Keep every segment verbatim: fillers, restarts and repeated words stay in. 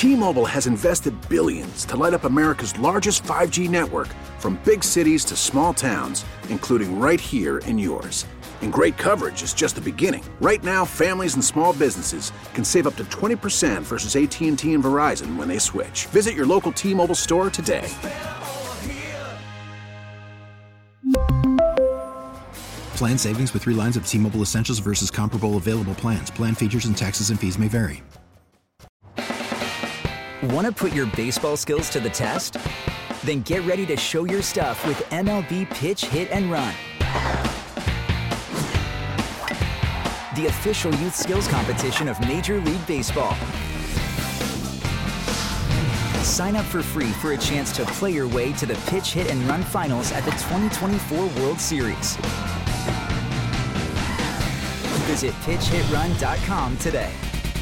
T-Mobile has invested billions to light up America's largest five G network, from big cities to small towns, including right here in yours. And great coverage is just the beginning. Right now, families and small businesses can save up to twenty percent versus A T and T and Verizon when they switch. Visit your local T-Mobile store today. Plan savings with three lines of T-Mobile Essentials versus comparable available plans. Plan features and taxes and fees may vary. Want to put your baseball skills to the test? Then get ready to show your stuff with M L B Pitch, Hit, and Run. The official youth skills competition of Major League Baseball. Sign up for free for a chance to play your way to the Pitch, Hit, and Run finals at the twenty twenty-four World Series. Visit pitch hit run dot com today.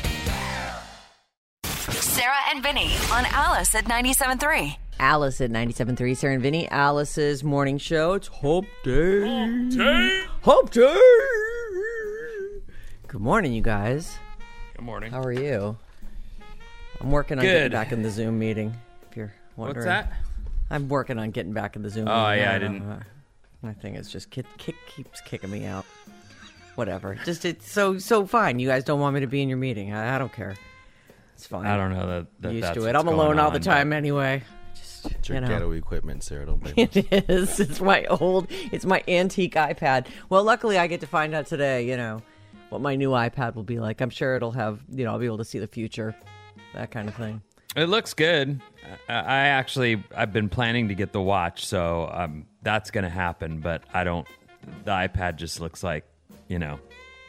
Sarah and Vinny on Alice at ninety-seven point three. Alice at ninety-seven point three. Sarah and Vinny, Alice's morning show. It's Hump Day. Hump Day. Hump Day. Good morning, you guys. Good morning. How are you? I'm working on Good. getting back in the Zoom meeting, if you're wondering. What's that? I'm working on getting back in the Zoom Oh, meeting. yeah, I I didn't- know. My thing is just kick, kick, keeps kicking me out. Whatever. Just it's so so fine. You guys don't want me to be in your meeting. I, I don't care. It's fine. I don't know that, that Used that's to it. what's I'm alone going all the on, time but- anyway. Just It's your you know. ghetto equipment, Sarah. Don't blame us. It is. It's my old. It's my antique iPad. Well, luckily I get to find out today. You know what my new iPad will be like. I'm sure it'll have. You know, I'll be able to see the future, that kind of thing. It looks good. I, I actually, I've been planning to get the watch, so um, that's going to happen. But I don't. The iPad just looks like, you know,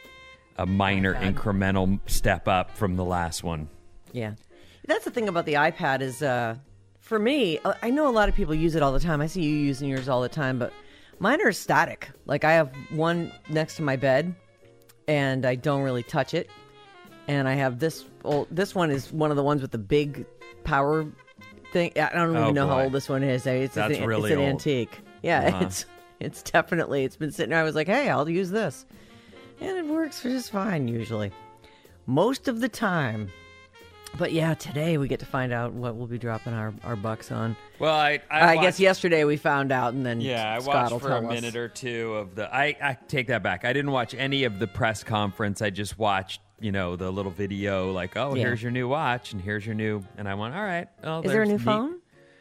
a minor iPad. incremental step up from the last one. Yeah, that's the thing about the iPad is, uh, for me, I know a lot of people use it all the time. I see you using yours all the time, but mine are static. Like I have one next to my bed, and I don't really touch it. And I have this old. This one is one of the ones with the big power thing. I don't even Oh, know how boy. old this one is. It's, That's it's, an, really it's an old. antique. Yeah, Uh-huh. it's it's definitely. It's been sitting there. I was like, hey, I'll use this, and it works just fine usually, most of the time. But yeah, today we get to find out what we'll be dropping our, our bucks on. Well, I I, I, watched, guess yesterday we found out, and then Yeah, I Scott watched will for tell a us. minute or two of the. I, I take that back. I didn't watch any of the press conference. I just watched, you know, the little video like, oh, Yeah. here's your new watch, and here's your new. And I went, all right. Oh, Is there a new there's neat- phone?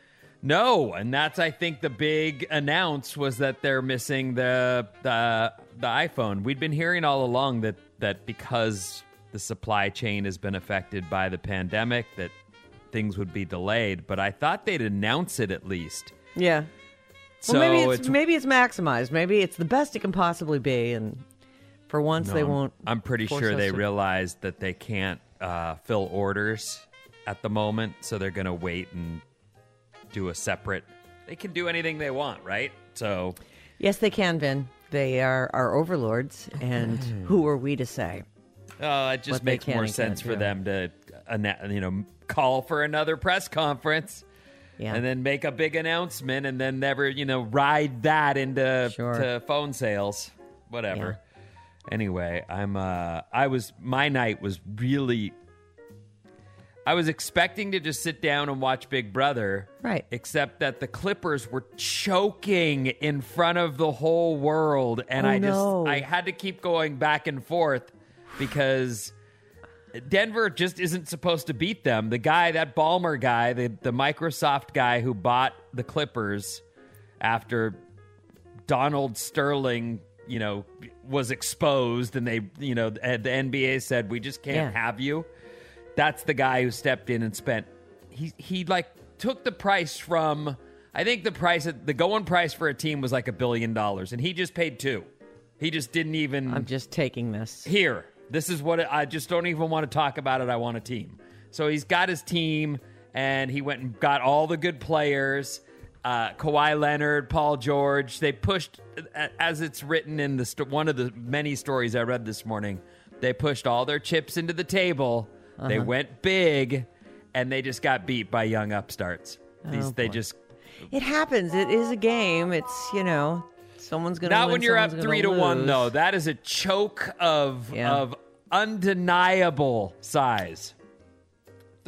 No, and that's I think the big announce was that they're missing the the the iPhone. We'd been hearing all along that that because the supply chain has been affected by the pandemic that things would be delayed, but I thought they'd announce it at least. Yeah. So well, maybe it's, it's maybe it's maximized. Maybe it's the best it can possibly be, and for once No, they I'm- won't. I'm pretty force sure us they to- realized that they can't uh, fill orders at the moment, so they're going to wait and do a separate. They can do anything they want, right? So Yes, they can, Vin. They are our overlords, and who are we to say? uh, it just What they makes can more and sense can't for do. them to, uh, you know, call for another press conference. Yeah. And then make a big announcement, and then never, you know, ride that into Sure. to phone sales, whatever. Anyway, I'm. Uh, I was. My night was really. I was expecting to just sit down and watch Big Brother, Right. Except that the Clippers were choking in front of the whole world, and Oh, I just no. I had to keep going back and forth because Denver just isn't supposed to beat them. The guy, that Ballmer guy, the, the Microsoft guy who bought the Clippers after Donald Sterling, you know, was exposed and they, you know, the N B A said, we just can't Yeah. have you. That's the guy who stepped in and spent, he, he like took the price from, I think the price, the going price for a team was like a billion dollars and he just paid two. He just didn't even. I'm just taking this. Here, this is what it, I just don't even want to talk about it. I want a team. So he's got his team, and he went and got all the good players. Uh, Kawhi Leonard, Paul George. They pushed, as it's written in the st- one of the many stories I read this morning. They pushed all their chips into the table. Uh-huh. They went big, and they just got beat by young upstarts. These Oh, they boy. just. It happens. It is a game. It's, you know, someone's going to Not win, when you're up someone's three to gonna one, lose. though. That is a choke of Yeah. of undeniable size.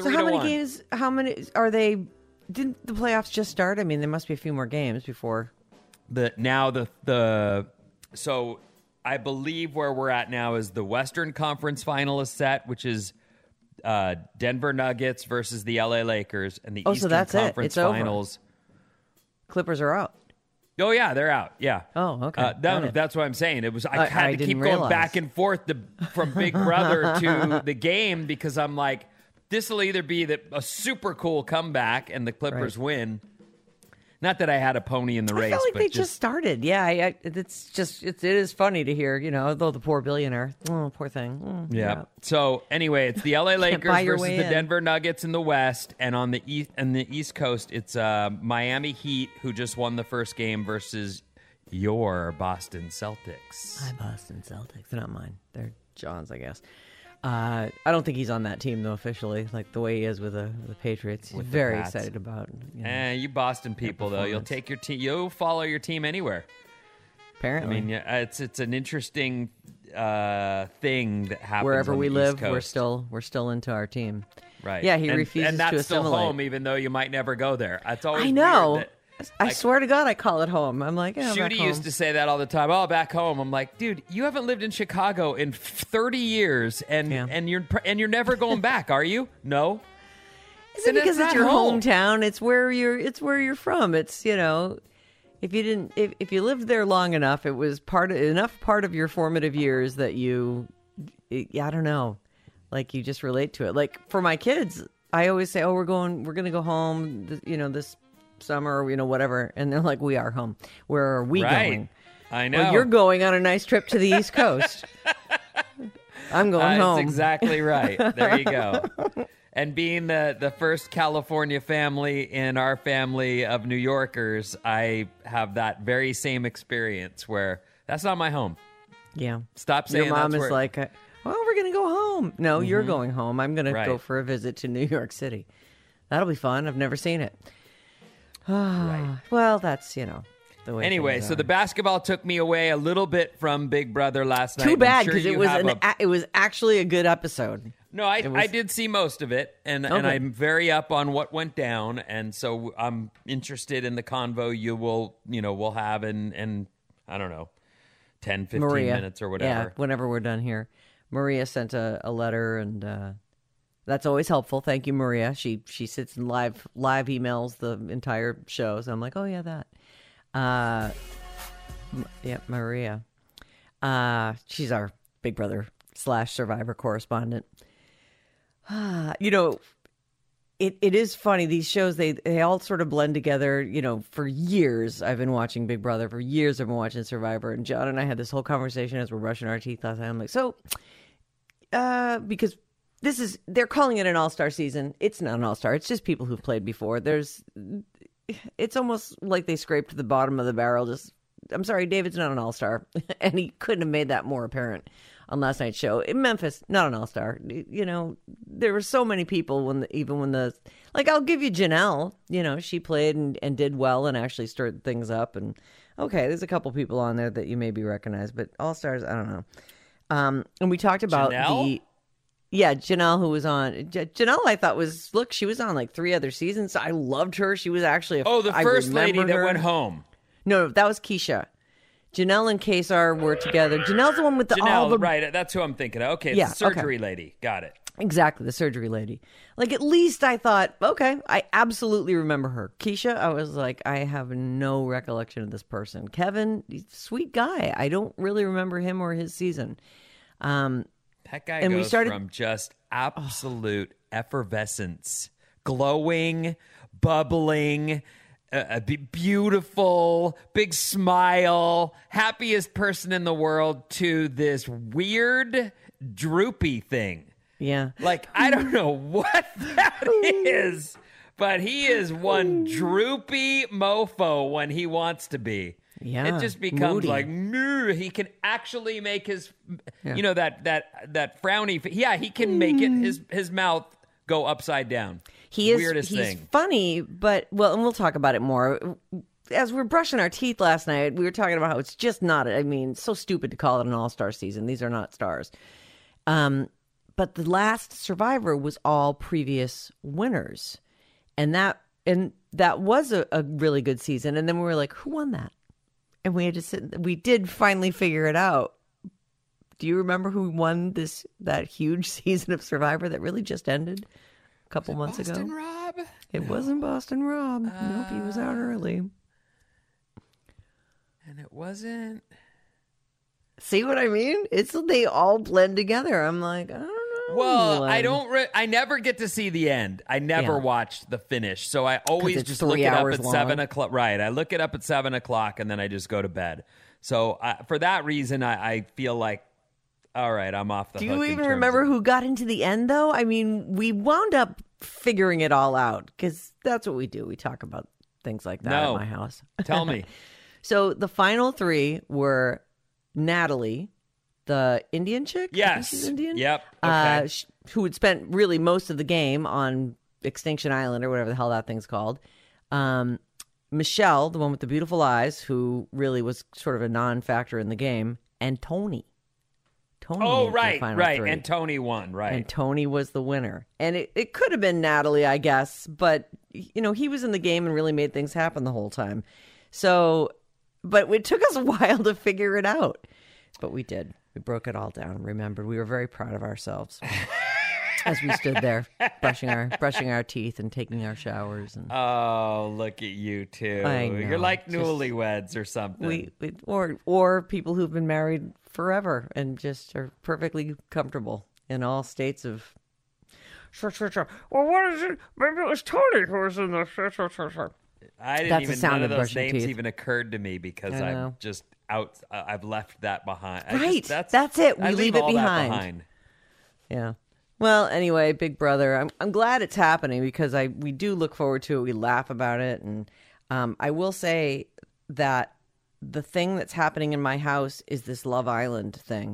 Three so how to many one. games? How many are they? Didn't the playoffs just start? I mean, there must be a few more games before. The now the the so I believe where we're at now is the Western Conference final is set, which is uh, Denver Nuggets versus the L A Lakers, and the Oh, Eastern so that's it. Conference It's over. finals. Clippers are out. Oh yeah, they're out. Yeah. Oh, okay. Uh, Got that, it. that's what I'm saying. It was I I- had I to didn't keep going realize. back and forth to, from Big Brother to the game because I'm like, this will either be the, a super cool comeback and the Clippers Right. win. Not that I had a pony in the I race, felt like but they just, just started. Yeah, I, I, it's just it's, it is funny to hear. You know, though the poor billionaire. Oh, poor thing. Mm, yeah. So anyway, it's the L A Lakers buy your versus way the in. Denver Nuggets in the West, and on the east and the East Coast, it's uh, Miami Heat who just won the first game versus your Boston Celtics. I'm Boston Celtics. They're not mine. They're John's, I guess. Uh, I don't think he's on that team though officially, like the way he is with the, the Patriots. He's With the very Pats. excited about. You know, Eh, you Boston people though, you'll performance. take your team. You'll follow your team anywhere. I apparently, mean, yeah, it's it's an interesting uh, thing that happens wherever on we the live, East we're Coast. still we're still into our team. right. Yeah, he and, refuses and that's to still assimilate. home, even though you might never go there. That's always I know. Weird that, I like, swear to God, I call it home. I'm like, yeah, back Shooty home. used to say that all the time. Oh, back home. I'm like, dude, you haven't lived in Chicago in thirty years, and Yeah. and you're and you're never going back, are you? No. Is Then it because it's it's not your home. hometown? It's where you're. It's where you're from. It's you know, if you didn't, if, if you lived there long enough, it was part of, enough part of your formative years that you, yeah, I don't know, like you just relate to it. Like for my kids, I always say, oh, we're going, we're going to go home, th- you know, this summer, you know, whatever, and they're like, we are home. Where are we Right. going? I know. Well, you're going on a nice trip to the East Coast. I'm going Uh, home. That's exactly right. There you go. And being the, the first California family in our family of New Yorkers, I have that very same experience where that's not my home. Yeah. Stop saying Your mom that's is where- like, uh, well, we're going to go home. No, you're going home. I'm going to Right. go for a visit to New York City. That'll be fun. I've never seen it. Right. Well, that's, you know, the way Anyway, things so are. the basketball took me away a little bit from Big Brother last night. Too I'm bad sure because you it was have an a- a- it was actually a good episode. No, I, was- I did see most of it, and, and Okay. I'm very up on what went down, and so I'm interested in the convo you will, you know, we'll have in, in I don't know, ten, fifteen Maria, minutes or whatever. Yeah, whenever we're done here. Maria sent a, a letter, and uh, that's always helpful. Thank you, Maria. She she sits in live live emails the entire show, so I'm like, oh yeah, that. Uh, M- yeah, Maria. Uh, she's our Big Brother slash Survivor correspondent. Ah, you know, it, it is funny. These shows, they, they all sort of blend together. You know, for years, I've been watching Big Brother. For years, I've been watching Survivor. And John and I had this whole conversation as we're brushing our teeth last night. I'm like, so, uh, because this is, they're calling it an all-star season. It's not an all-star. It's just people who've played before. There's, it's almost like they scraped the bottom of the barrel. Just, I'm sorry, David's not an all-star. And he couldn't have made that more apparent on last night's show. In Memphis, not an all-star. You know, there were so many people when the, even when the, like, I'll give you Janelle, you know, she played and, and did well and actually stirred things up. And okay, there's a couple people on there that you maybe recognize, but all-stars, I don't know. Um, and we talked about Janelle? the, yeah, Janelle, who was on, J- Janelle, I thought was, look, she was on like three other seasons. I loved her. She was actually a, Oh, the I first lady remember that her. went home. No, that was Keisha. Janelle and Kesar were together. Janelle's the one with the all Janelle, the right. That's who I'm thinking of. Okay, it's Yeah, the surgery lady. Got it. Exactly, the surgery lady. Like, at least I thought, okay, I absolutely remember her. Keisha, I was like, I have no recollection of this person. Kevin, sweet guy. I don't really remember him or his season. Um, That guy And we goes started- from just absolute effervescence, glowing, bubbling, uh, be- beautiful, big smile, happiest person in the world, to this weird, droopy thing. yeah. Like, I don't know what that is, but he is one droopy mofo when he wants to be. Yeah, It just becomes moody. like, "Meh," he can actually make his, Yeah. you know, that that that frowny, fa- yeah, he can make it, his his mouth go upside down. He is Weirdest he's thing. funny, but well, and we'll talk about it more. As we were brushing our teeth last night, we were talking about how it's just not. I mean, so stupid to call it an all-star season. These are not stars. Um, but the last Survivor was all previous winners, and that and that was a, a really good season. And then we were like, who won that? And we had to sit. We did finally figure it out. Do you remember who won this that huge season of Survivor that really just ended a couple months Boston ago? Rob? It No. wasn't Boston Rob. Uh, nope, he was out early. And it wasn't. See what I mean? It's they all blend together. I'm like, I don't know. Well, I Um, don't. Re- I never get to see the end. I never Yeah. watched the finish, so I always it's just look three it up hours at long. seven o'clock. Right, I look it up at seven o'clock, and then I just go to bed. So uh, for that reason, I, I feel like, all right, I'm off the Do hook. you in even terms remember of- who got into the end, though? I mean, we wound up figuring it all out because that's what we do. We talk about things like that No. at my house. Tell me. So the final three were Natalie, the Indian chick. I think Yes. she's Indian. Yep. Uh, Okay. sh- who had spent really most of the game on Extinction Island or whatever the hell that thing's called. Um, Michelle, the one with the beautiful eyes, who really was sort of a non-factor in the game, and Tony. Tony. Oh, made it to the right, final right. three. And Tony won, right. And Tony was the winner. And it, it could have been Natalie, I guess, but, you know, he was in the game and really made things happen the whole time. So, but it took us a while to figure it out. But we did. We broke it all down. Remember, we were very proud of ourselves as we stood there brushing our brushing our teeth and taking our showers. And Oh, look at you two. I know, You're like just- newlyweds or something. we, we or or people who've been married forever and just are perfectly comfortable in all states of. Sure, sure, sure. Well, what is it? Maybe it was Tony who was in the. Sure, sure, sure, sure. I didn't That's the even. sound None of of those brushing names teeth. even occurred to me because I I'm know. just out. Uh, I've left that behind. I Right. Just, that's That's it. We I leave leave it all that behind. behind. Yeah. Well, anyway, Big Brother. I'm I'm glad it's happening because I we do look forward to it. We laugh about it, and um, I will say that the thing that's happening in my house is this Love Island thing,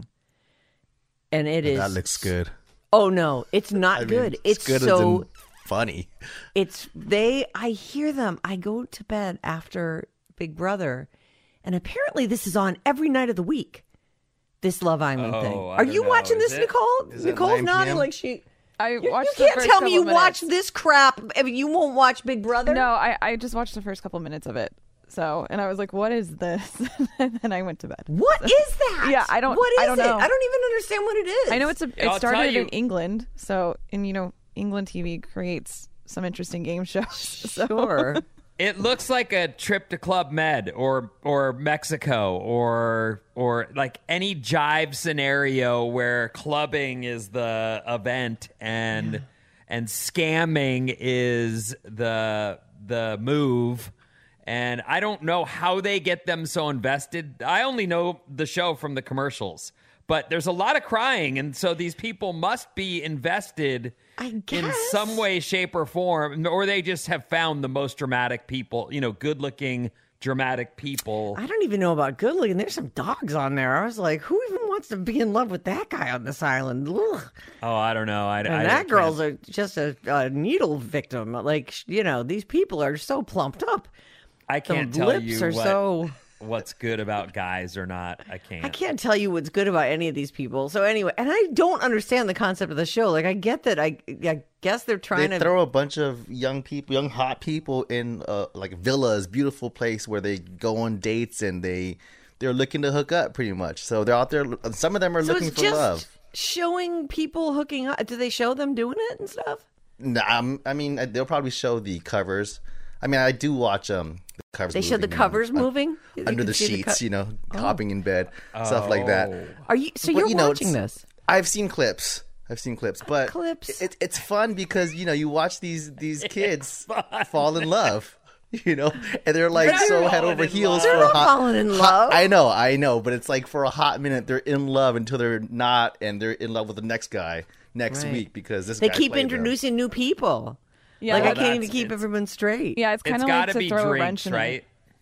and it is That looks good. Oh no, it's not I mean, good. It's, good as so in funny. it's they. I hear them. I go to bed after Big Brother, and apparently this is on every night of the week. This Love Island Oh, thing. I Are don't you know. watching Is this, it? Nicole? Is it Nicole's nine nodding p.m.? like she. I You, watched you the can't first tell me you couple watch minutes. this crap. I mean, you won't watch Big Brother. No, I, I just watched the first couple minutes of it. So, and I was like, what is this? And then I went to bed. What is that? Yeah, I don't- What is I don't it? know. I don't even understand what it is. I know it's a. It I'll tell started you- in England. So, and you know, England T V creates some interesting game shows. So. Sure. It looks like a trip to Club Med or or Mexico or or like any jive scenario where clubbing is the event and and scamming is the the move. And I don't know how they get them so invested. I only know the show from the commercials. But there's a lot of crying, and so these people must be invested I in guess. some way, shape, or form, or they just have found the most dramatic people, you know, good-looking, dramatic people. I don't even know about good looking. There's some dogs on there. I was like, who even wants to be in love with that guy on this island? Ugh. Oh, I don't know. I, And I that can't- girl's a, just a, a needle victim. Like, you know, these people are so plumped up. I can't the tell lips you are what, so. what's good about guys or not. I can't. I can't tell you what's good about any of these people. So anyway, and I don't understand the concept of the show. Like, I get that. I, I guess they're trying They to throw a bunch of young people, young hot people in uh, like villas, beautiful place where they go on dates and they they're looking to hook up pretty much. So they're out there. Some of them are So looking it's for just love. showing people hooking up. Do they show them doing it and stuff? No, I'm- I mean, they'll probably show the covers. I mean, I do watch um the covers. They show the moving, covers you know, moving You under can the see sheets, co- you know, hopping in bed, stuff like that. Oh. Are you? So But, you're you know, watching it's- this? I've seen clips. I've seen clips, but Clips. It, it's fun because you know you watch these these kids fall in love, you know, and they're like They're so not head falling over in heels love. for They're a not hot. falling in hot- love. I know, I know, but it's like for a hot minute they're in love until they're not, and they're in love with the next guy next Right. week because this They guy keep played them. introducing new people. Yeah, like I Well, can't even that's- keep it's- everyone straight. yeah, it's kind It's of got like to to be throw a drinks, wrench in right? it.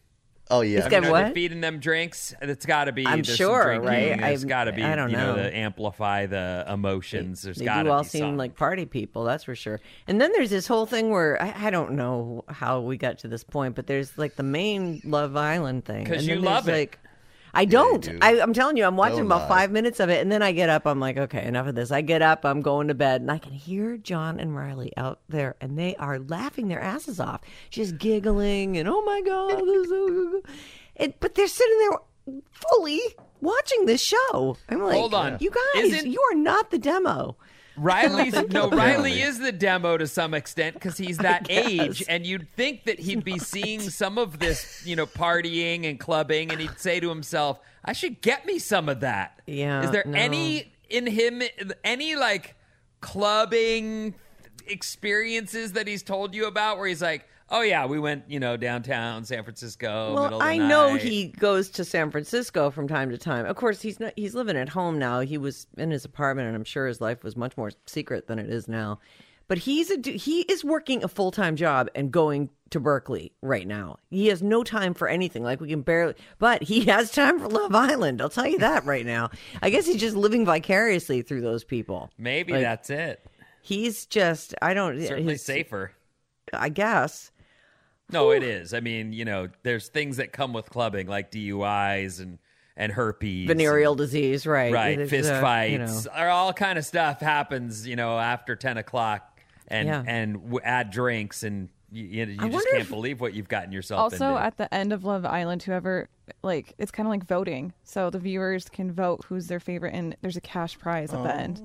Oh yeah, It's I got mean, are what? they feeding them drinks? It's got to be. I'm there's sure, some drinking. right? There's I've- got to be. I don't you know, know. to amplify the emotions. There's They got to do all be seem something. like party people, that's for sure. And then there's this whole thing where I, I don't know how we got to this point, but there's like the main Love Island thing. 'Cause And you then love there's, it. like, I don't. do. I, I'm telling you, I'm watching Don't about lie. five minutes of it, and then I get up. I'm like, okay, enough of this. I get up. I'm going to bed, and I can hear John and Riley out there, and they are laughing their asses off, just giggling, and oh my god, this is so good. It, but they're sitting there fully watching this show. I'm like, Hold on. you guys, Isn't- you are not the demo. Riley's no, Riley is the demo to some extent because he's that guess. age, and you'd think that he'd be seeing some of this, you know, partying and clubbing, and he'd say to himself, "I should get me some of that." Yeah, Is there no. any in him, any like clubbing experiences that he's told you about where he's like, "Oh yeah, we went, you know, downtown San Francisco." Well, middle of the I know night." he goes to San Francisco from time to time. Of course, he's not. He's living at home now. He was in his apartment, and I'm sure his life was much more secret than it is now. But he's a du- he is working a full time job and going to Berkeley right now. He has no time for anything. Like we can barely, but he has time for Love Island. I'll tell you that right now. I guess he's just living vicariously through those people. Maybe Like, that's it. He's just. I don't. Certainly his- safer. I guess. No, it is. I mean, you know, there's things that come with clubbing like D U Is and and herpes, Venereal and, disease, right? right? There's, Fist uh, fights, you know. or all kind of stuff happens, you know, after ten o'clock, and Yeah. and w- add drinks, and you, you, you I just wonder can't if- believe what you've gotten yourself Also, into. at the end of Love Island, whoever, like, it's kind of like voting. So the viewers can vote who's their favorite, and there's a cash prize at the end.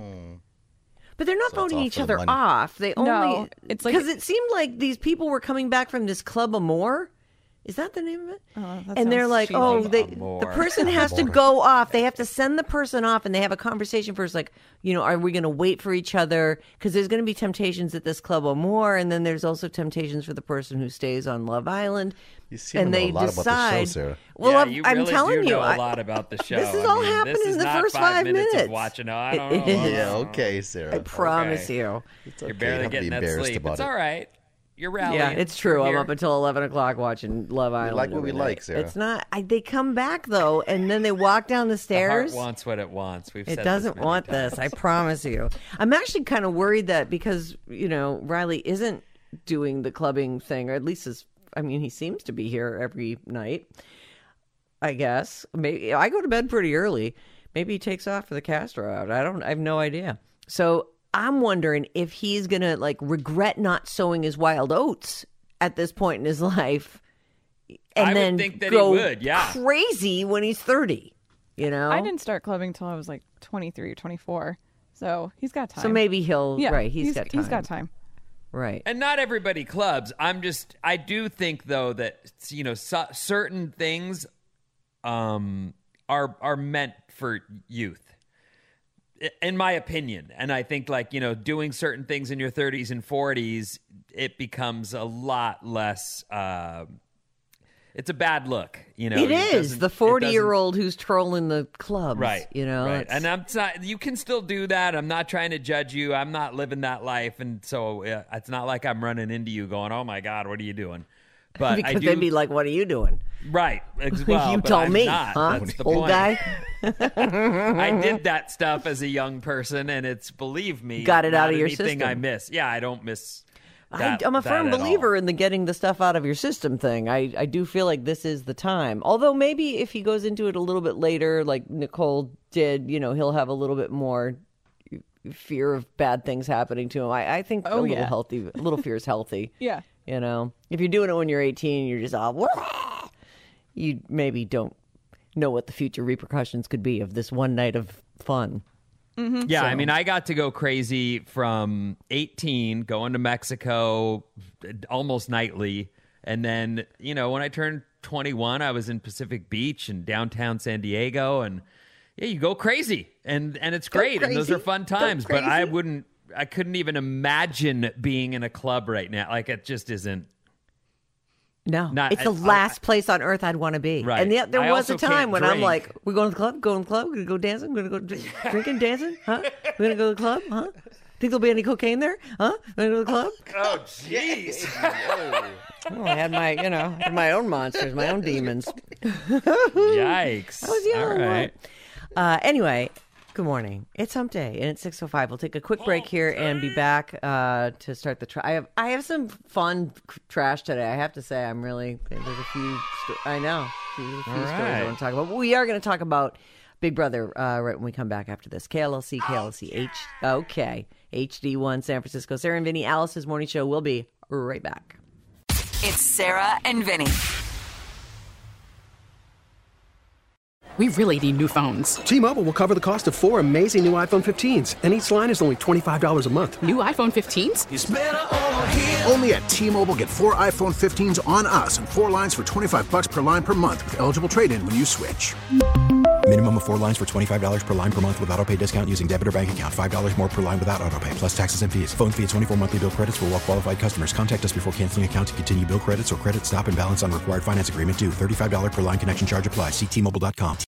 But they're not So it's voting all each for the other money. off. They No, only it's like- because it seemed like these people were coming back from this Club Amore. Is that the name of it? Oh, that and they're sounds like, cheesy. oh, they, Amore. the person has to go off. They have to send the person off, and they have a conversation first, like, you know, are we going to wait for each other? Because there's going to be temptations at this Club Amore, and then there's also temptations for the person who stays on Love Island. You seem and to know they a lot decide. about the show, Sarah. Well, yeah, I'm, you I'm really telling do you, know I- a lot about the show. This is I all mean, happening this is in the not first five five minutes, minutes. of watching. No, I don't know. Yeah, okay, Sarah. I promise Okay. you. It's You're okay. barely Don't be getting that embarrassed sleep. about It's it. all right. You're rallying. Yeah, it's true. We're I'm here. up until eleven o'clock watching Love Island. like what we every like, night. Sarah. It's not. I, they come back though, and then they walk down the The stairs. heart wants what it wants. We've said It this doesn't many want times. this. I promise you. I'm actually kind of worried that because you know Riley isn't doing the clubbing thing, or at least is. I mean, he seems to be here every night. I guess maybe I go to bed pretty early. Maybe he takes off for the Castro out. I don't. I have no idea. So I'm wondering if he's gonna like regret not sowing his wild oats at this point in his life, and I would then think that he go would, yeah. crazy when he's thirty. You know, I didn't start clubbing until I was like twenty-three or twenty-four. So he's got time. So maybe he'll. yeah, right. he's got time. He's got time. Right. And not everybody clubs. I'm just, I do think though that you know so, certain things, um, are are meant for youth, i- in my opinion. And I think like you know doing certain things in your thirties and forties, it becomes a lot less. Uh, it's a bad look, you know. It is doesn't- the it forty-year-old who's trolling the clubs, Right. You know, right. it's- And I'm not, you can still do that. I'm not trying to judge you. I'm not living that life. And so uh, it's not like I'm running into you going, oh my God, what are you doing? But because I do, they'd be like, "What are you doing?" right. Ex- well, you but tell I'm me, not. huh, That's the old point. guy? I did that stuff as a young person, and it's, believe me, Got it not out of your anything I system. miss. Yeah, I don't miss I, that, I'm a that firm at all. believer in the getting the stuff out of your system thing. I, I do feel like this is the time. Although maybe if he goes into it a little bit later, like Nicole did, you know, he'll have a little bit more fear of bad things happening to him. I, I think a Oh, little yeah. healthy, a little fear is healthy. Yeah. You know, if you're doing it when you're eighteen, you're just all, "Wah!" You maybe don't know what the future repercussions could be of this one night of fun. Yeah, I mean, I got to go crazy from eighteen, going to Mexico almost nightly. And then, you know, when I turned twenty-one, I was in Pacific Beach and downtown San Diego. And yeah, you go crazy. And and it's Go great. And those crazy. are fun Go times. But I crazy. wouldn't, I couldn't even imagine being in a club right now. Like, it just isn't. No, Not- it's the I- I- last place on earth I'd want to be. Right. And yet there I was a also time can't when I'm drink. like, we going to the club? Going to the club? Going to go dancing? Going to go d- drinking, dancing? Huh? We're going to go to the club? Huh? Think there'll be any cocaine there? Huh? Going to go to the club? Oh, jeez. Oh, I had my, you know, I had my own monsters, my own demons. Yikes. I was young. All right. Uh, anyway, Good morning. It's Hump Day, and it's six oh five. We'll take a quick break here and be back uh, to start the tra- I have I have some fun trash today. I have to say, I'm really there's a few. Sto- I know there's a few All stories I right. want to talk about. But we are going to talk about Big Brother uh, right when we come back after this. K L L C, K L L C H. Okay, H D one San Francisco. Sarah and Vinny, Alice's morning show. We'll be right back. It's Sarah and Vinny. We really need new phones. T-Mobile will cover the cost of four amazing new iPhone fifteens, and each line is only twenty-five dollars a month. New iPhone fifteens? It's better over here. Only at T-Mobile, get four iPhone fifteens on us and four lines for twenty-five bucks per line per month with eligible trade-in when you switch. Minimum of four lines for twenty-five dollars per line per month with autopay discount using debit or bank account. five dollars more per line without autopay, plus taxes and fees. Phone fee at twenty-four monthly bill credits for well-qualified customers. Contact us before canceling account to continue bill credits or credit stop and balance on required finance agreement due. thirty-five dollars per line connection charge applies. See T Mobile dot com.